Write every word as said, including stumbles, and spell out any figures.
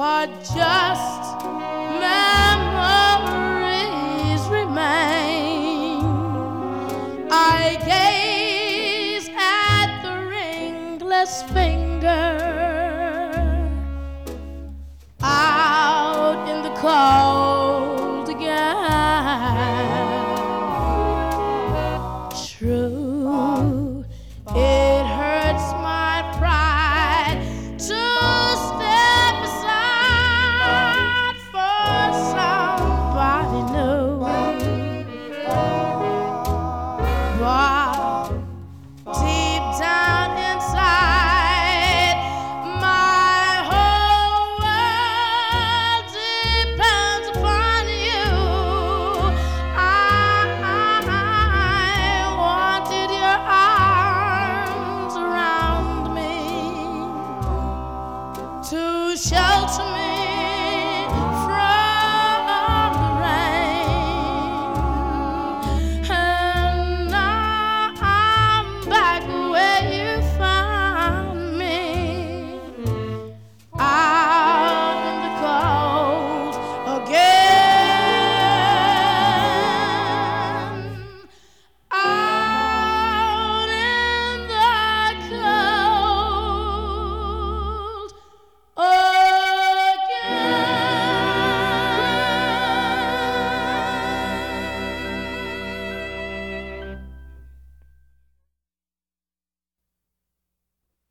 but just memories remain. I gaze at the ringless finger out in the cold again. True, it hurts my pride to step aside for somebody new, but deep down inside, my whole world depends upon you. I, I wanted your arms around me to shelter me